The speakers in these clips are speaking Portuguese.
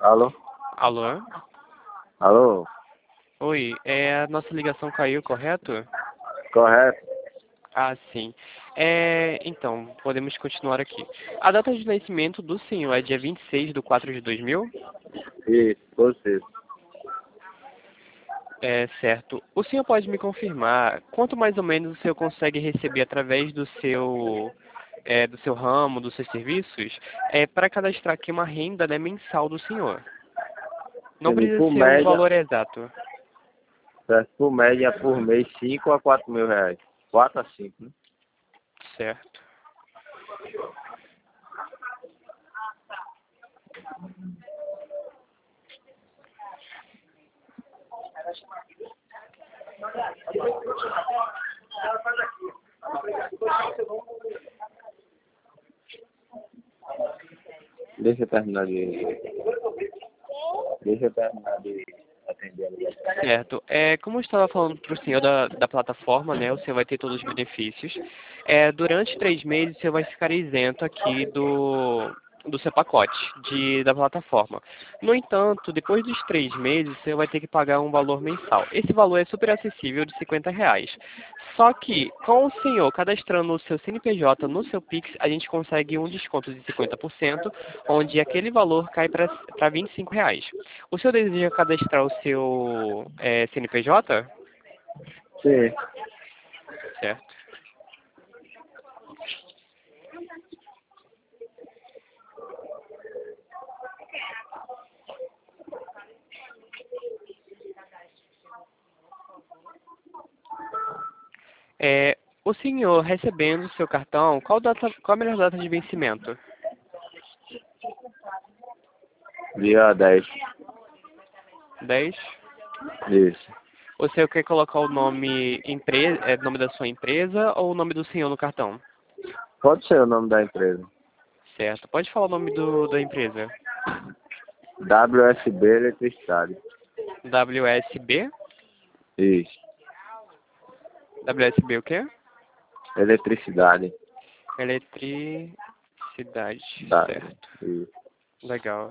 Alô? Alô? Alô? Oi, a nossa ligação caiu, correto? Correto? Ah, sim. Então, podemos continuar aqui. A data de nascimento do senhor é dia 26/4/2000? Isso, você. Certo. O senhor pode me confirmar quanto mais ou menos o senhor consegue receber através do seu ramo, dos seus serviços, para cadastrar aqui uma renda, né, mensal do senhor? Não Sim, precisa por ser um média, valor exato. certo? Por média, por mês, 5 a 4 mil reais. 4 a 5, né? Certo. Deixa eu terminar de... Deixa eu terminar de atender a ligação. Certo. Como eu estava falando para o senhor da plataforma, né, o senhor vai ter todos os benefícios. Durante 3 meses, o senhor vai ficar isento aqui do seu pacote da plataforma. No entanto, depois dos 3 meses, o senhor vai ter que pagar um valor mensal. Esse valor é super acessível, de R$ 50. Só que, com o senhor cadastrando o seu CNPJ no seu Pix, a gente consegue um desconto de 50%, onde aquele valor cai para R$ 25. O senhor deseja cadastrar o seu CNPJ? Sim. Certo. O senhor recebendo o seu cartão, qual a melhor data de vencimento? Dia 10. 10. Isso. O senhor quer colocar o nome, nome da sua empresa ou o nome do senhor no cartão? Pode ser o nome da empresa. Certo. Pode falar o nome da empresa. WSB Eletricidade. WSB? Isso. WSB o quê? Eletricidade. Eletricidade. Tá. Certo. Isso. Legal.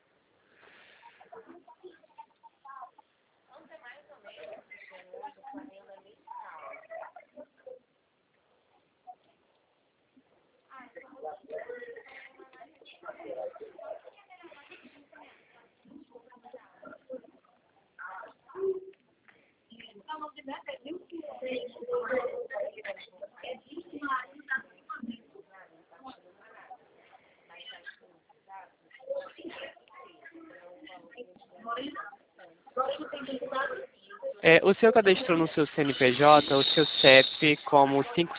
O senhor cadastrou no seu CNPJ o seu CEP como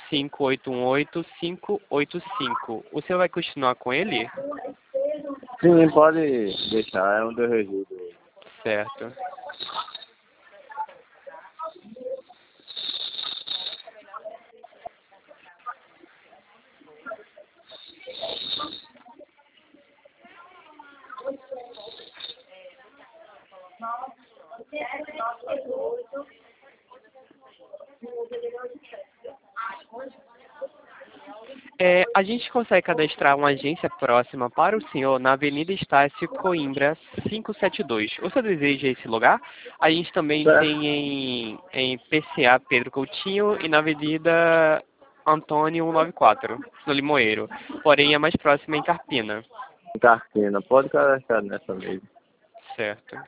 55818-585. O senhor vai continuar com ele? Sim, pode deixar. É onde eu resido. Certo. A gente consegue cadastrar uma agência próxima para o senhor na Avenida Estácio Coimbra 572. O senhor deseja esse lugar? A gente também Certo. tem em PCA Pedro Coutinho e na Avenida Antônio 194, no Limoeiro. Porém, a mais próxima é em Carpina. Cartina. Pode cadastrar nessa mesmo. Certo.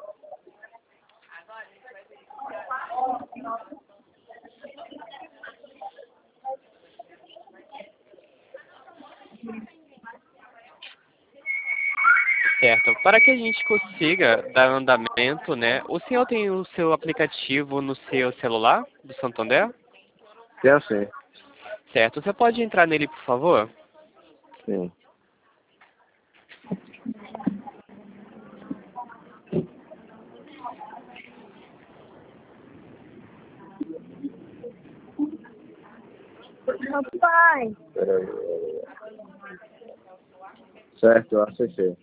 Certo. Para que a gente consiga dar andamento, né? O senhor tem o seu aplicativo no seu celular, do Santander? Sim, assim. Certo. Você pode entrar nele, por favor? Sim. Papai, Peraí. Certo, eu acessei.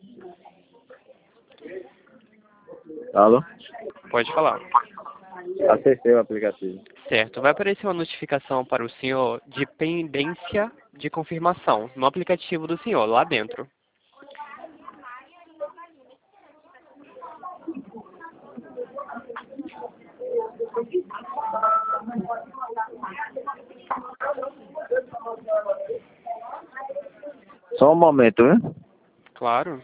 Alô? Pode falar. Acessei o aplicativo. Certo. Vai aparecer uma notificação para o senhor de pendência de confirmação no aplicativo do senhor, lá dentro. Só um momento, viu? Claro.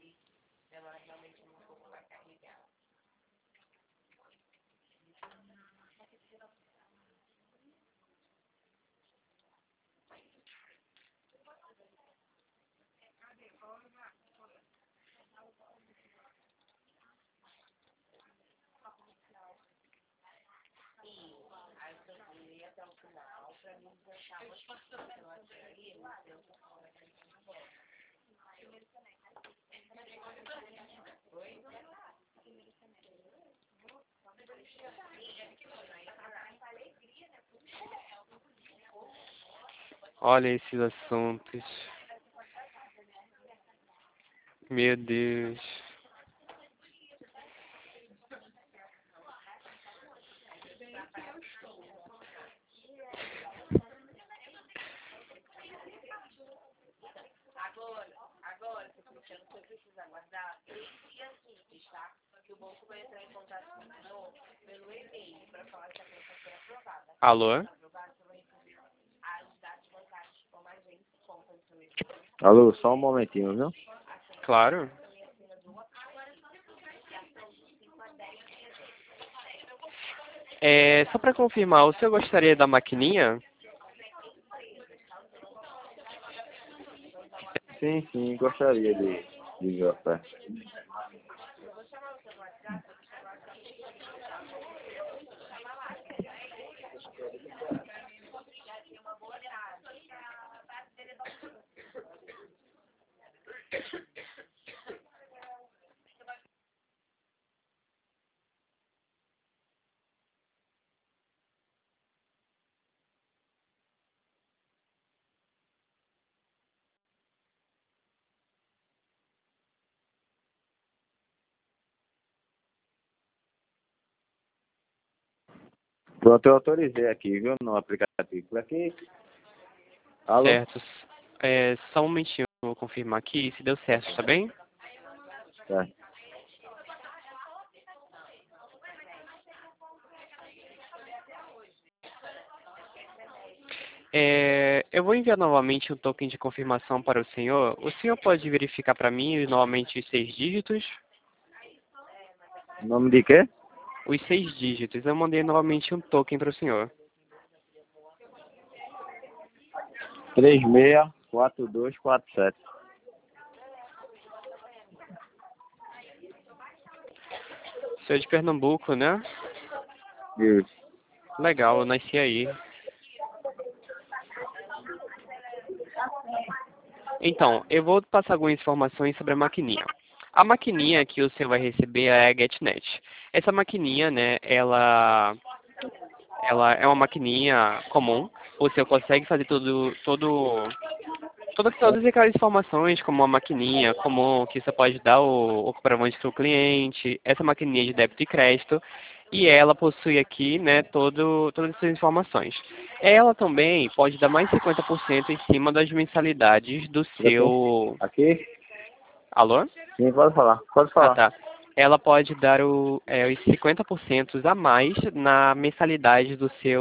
Olha esses assuntos. Meu Deus. Alô? Alô, só um momentinho, viu? Claro. Só para confirmar, o senhor gostaria da maquininha? Sim, sim, gostaria de ver a oferta. Pronto, eu autorizei aqui, viu, no aplicativo. Aqui. Alô? Certo. Só um momentinho, eu vou confirmar aqui se deu certo, tá bem? Tá. Eu vou enviar novamente um token de confirmação para o senhor. O senhor pode verificar para mim novamente os 6 dígitos? Nome de quê? Os 6 dígitos. Eu mandei novamente um token para o senhor. 364247. O senhor é de Pernambuco, né? Isso. Legal, eu nasci aí. Então, eu vou passar algumas informações sobre a maquininha. A maquininha que o senhor vai receber é a GetNet. Essa maquininha, né, ela é uma maquininha comum. O senhor consegue fazer todas aquelas informações, como uma maquininha comum, que você pode dar o comprovante para o cliente, essa maquininha de débito e crédito, e ela possui aqui, né, todas essas informações. Ela também pode dar mais 50% em cima das mensalidades do Aqui? seu... Aqui? Alô? Sim, pode falar. Pode Ah, falar. tá. Ela pode dar os 50% a mais na mensalidade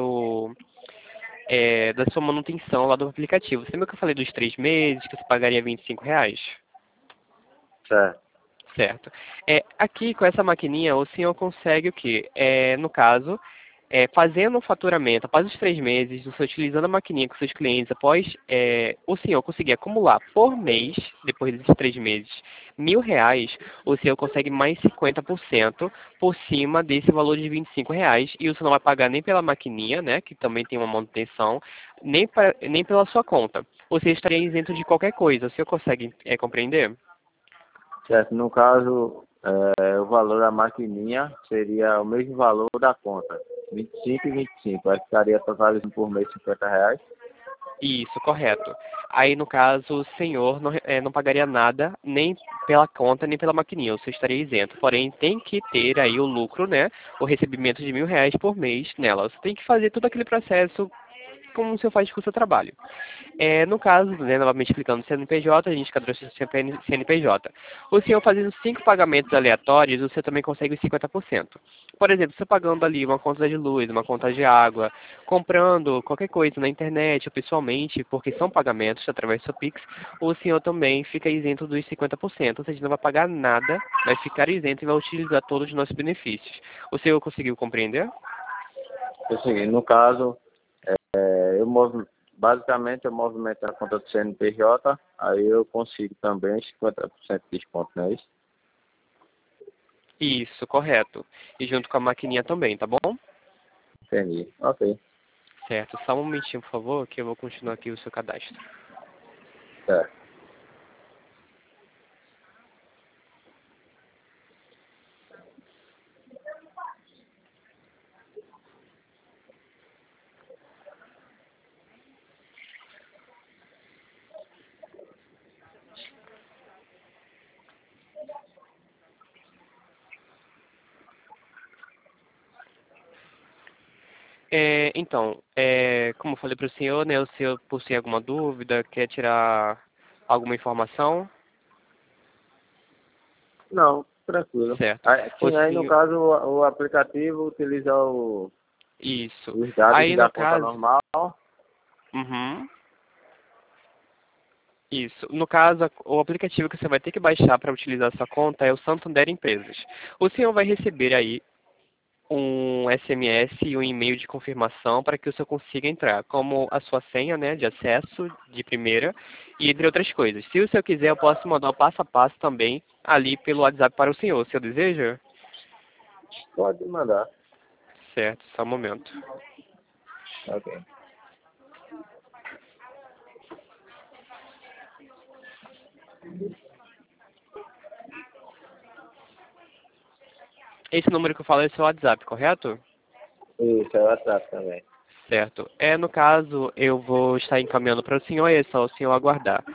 da sua manutenção lá do aplicativo. Você lembra que eu falei dos 3 meses, que você pagaria R$ 25? Certo. Certo. Aqui, com essa maquininha, o senhor consegue o quê? No caso, fazendo o faturamento após os 3 meses, você utilizando a maquininha com seus clientes, após o senhor conseguir acumular por mês, depois desses 3 meses, R$ 1.000, o senhor consegue mais 50% por cima desse valor de R$ 25, e o senhor não vai pagar nem pela maquininha, né, que também tem uma manutenção, nem pela sua conta. Você estaria isento de qualquer coisa. O senhor consegue compreender? Certo. No caso, o valor da maquininha seria o mesmo valor da conta. 25 e 25. Aí ficaria totalizando por mês R$ 50. Isso, correto. Aí, no caso, o senhor não pagaria nada, nem pela conta, nem pela maquininha. O senhor estaria isento. Porém, tem que ter aí o lucro, né? O recebimento de R$ 1.000 por mês nela. Você tem que fazer todo aquele processo como o senhor faz com o seu trabalho. No caso, né, novamente explicando o CNPJ, a gente cadastra o seu CNPJ. O senhor fazendo 5 pagamentos aleatórios, você também consegue os 50%. Por exemplo, você pagando ali uma conta de luz, uma conta de água, comprando qualquer coisa na internet ou pessoalmente, porque são pagamentos através do seu Pix, o senhor também fica isento dos 50%, ou seja, não vai pagar nada, vai ficar isento e vai utilizar todos os nossos benefícios. O senhor conseguiu compreender? É o seguinte, no caso, basicamente eu movimento a conta do CNPJ, aí eu consigo também 50% de desconto, não é isso? Isso, correto. E junto com a maquininha também, tá bom? Entendi. Ok. Certo. Só um momentinho, por favor, que eu vou continuar aqui o seu cadastro. Certo. Então, como eu falei para o senhor, né, o senhor possui alguma dúvida, quer tirar alguma informação? Não, tranquilo. Certo. Aí, O sim, aí no senhor... caso o aplicativo utiliza Isso. os dados Aí, da no conta caso... normal. Uhum. Isso. No caso, o aplicativo que você vai ter que baixar para utilizar essa conta é o Santander Empresas. O senhor vai receber aí um SMS e um e-mail de confirmação para que o senhor consiga entrar, como a sua senha, né, de acesso de primeira e entre outras coisas. Se o senhor quiser, eu posso mandar o passo a passo também ali pelo WhatsApp para o senhor. O senhor deseja? Pode mandar. Certo, só um momento. Ok. Esse número que eu falo é o seu WhatsApp, correto? Isso, é o WhatsApp também. Certo. No caso, eu vou estar encaminhando para o senhor e é só o senhor aguardar.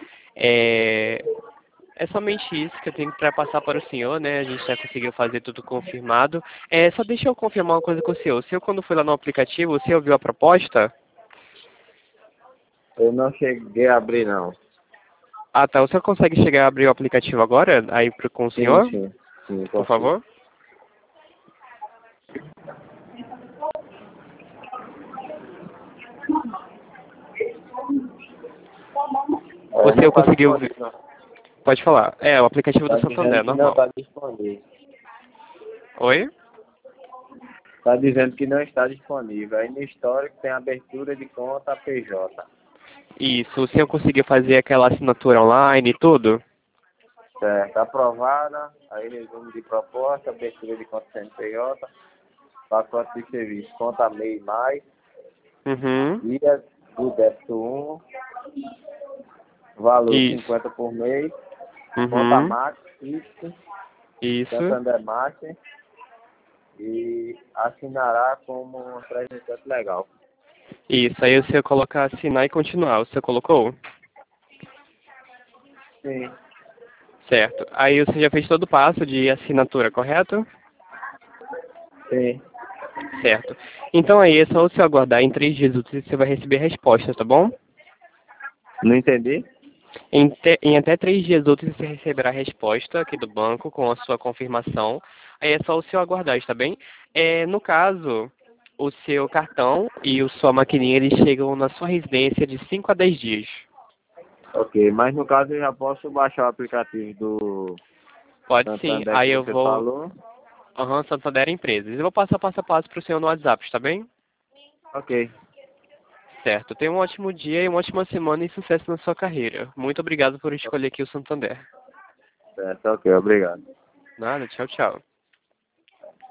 É somente isso que eu tenho para passar para o senhor, né? A gente já conseguiu fazer tudo confirmado. Só deixa eu confirmar uma coisa com o senhor. O senhor, quando foi lá no aplicativo, o senhor viu a proposta? Eu não cheguei a abrir, não. Ah, tá. O senhor consegue chegar a abrir o aplicativo agora, aí com o Sim, senhor? sim. Sim, Por consigo. favor? O Não senhor está conseguiu ver? disponível. Pode falar. O aplicativo Está do dizendo Santander, que não normal. está disponível. Oi? Está dizendo que não está disponível. Aí no histórico tem abertura de conta PJ. Isso. O senhor conseguiu fazer aquela assinatura online e tudo? Certo. Aprovada. Aí resumo de proposta, abertura de conta CNPJ, pacote de serviço, conta MEI e mais, Uhum. dia do débito 1, valor Isso. 50 por mês, conta Uhum. Max, Fixo, Isso. Santander Master e assinará como representante legal. Isso. Aí o senhor coloca assinar e continuar. O senhor colocou? Sim, Certo. Aí você já fez todo o passo de assinatura, correto? sim. Certo. Então aí é só você aguardar em 3 dias úteis você vai receber a resposta, tá bom? Não entendi? Em até 3 dias úteis você receberá a resposta aqui do banco com a sua confirmação. Aí é só o seu aguardar, está bem? No caso, o seu cartão e a sua maquininha eles chegam na sua residência de 5 a 10 dias. Ok, mas no caso eu já posso baixar o aplicativo do Pode sim. Santander que Aí eu você vou... falou. Aham, Santander Empresas. Eu vou passar passo a passo para o senhor no WhatsApp, está bem? Ok, Certo. Tenha um ótimo dia e uma ótima semana e sucesso na sua carreira. Muito obrigado por escolher aqui o Santander. certo, ok, obrigado. Nada, tchau, tchau.